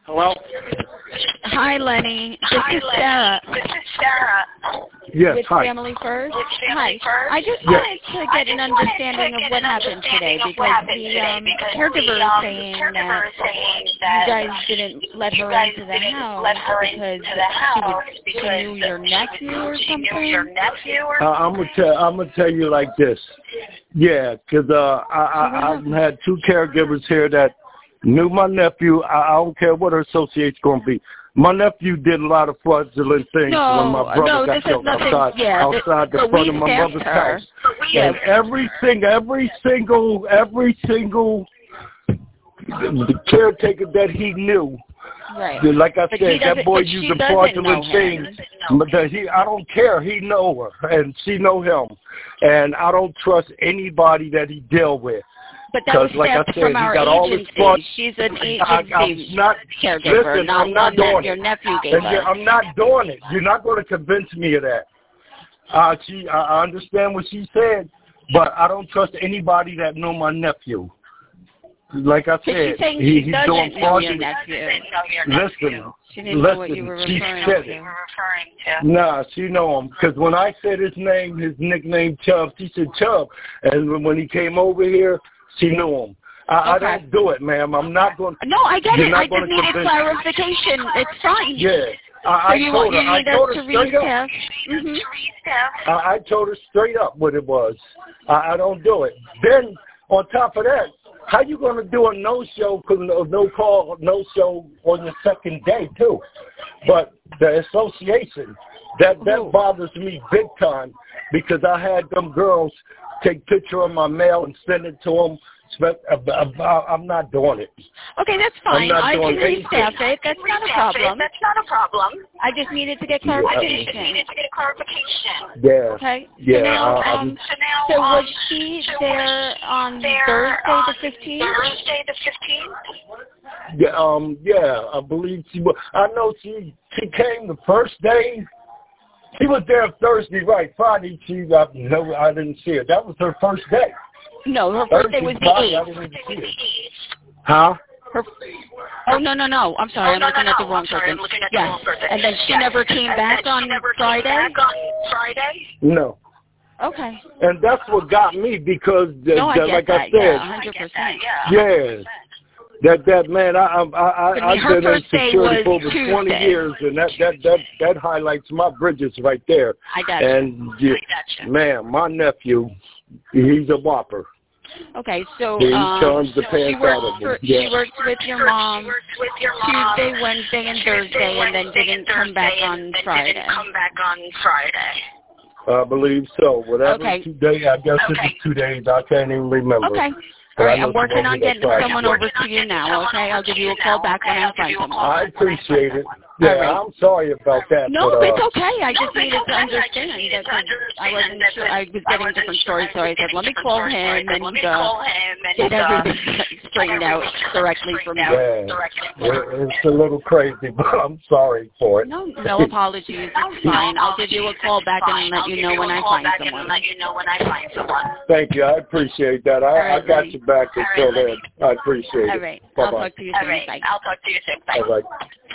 Hello? Hi, Lenny. This is Sarah. Yes, with hi. Family First. Hi. I just wanted to get an understanding of what happened today because the caregiver is saying that you guys didn't let her into the house because she knew your nephew or something. I'm gonna tell you like this. Yeah, because I've had two caregivers here that knew my nephew. I don't care what her associate's going to be. My nephew did a lot of fraudulent things when my brother got killed outside the front of my mother's house. And every single caretaker that he knew, like I said, that boy used the fraudulent things. But I don't care. He know her, and she know him. And I don't trust anybody that he deal with. But that was like theft from our agency. She's an agency caregiver, not one that your nephew gave us. I'm not doing it. You're not going to convince me of that. I understand what she said, but I don't trust anybody that know my nephew. Like I said, he's doing fraudulent. Listen, she didn't know what you were referring to. Nah, she know him. Because when I said his name, his nickname Chubb, she said Chubb. And when he came over here, she knew him. I don't do it, ma'am. I'm not going to. No, I get it. I just needed clarification. It's fine. Yeah. I told her I told her straight up what it was. I don't do it. Then, on top of that, how you going to do a no-show, no call, no-show on your second day, too? But the association, that bothers me big time because I had them girls take picture of my mail and send it to them. I'm not doing it. Okay, that's fine. I can restaff it. That's not a problem. I just needed to get clarification. Yeah. Okay. Yeah. So was she there on Thursday the 15th? Yeah, I believe she was. I know she came the first day. She was there Thursday, right? Friday, I didn't see her. That was her first day. No, her first day was the 8th. Huh? No. I'm sorry. I'm looking at the wrong person. Yes. And then she never came back on Friday? No. Okay. And that's what got me because, like I said, yeah, 100%. Yeah. That man, I've been in security for over 20 years, and that highlights my bridges right there. I got you. And man, my nephew, he's a whopper. Okay, so he charms the pants out of him. She works with your mom Tuesday, Wednesday, and Thursday, and then didn't come back on Friday. I believe so. Whatever 2 days, I guess it was 2 days. I can't even remember. Okay. All right, I'm working on getting someone over to you now, okay? I'll give you a call back when I find someone. I appreciate it. Yeah, right. I'm sorry about that. No, it's okay. I just needed to understand that I wasn't sure. I was getting different stories, so I said, let me call him and get everything straightened out correctly for me. Yeah, it's a little crazy, but I'm sorry for it. No apologies. It's fine. I'll give you a call back and let you know when I find someone. Thank you. I appreciate that. I got you back until then. I appreciate it. All right. Bye-bye. I'll talk to you soon. Bye. All right.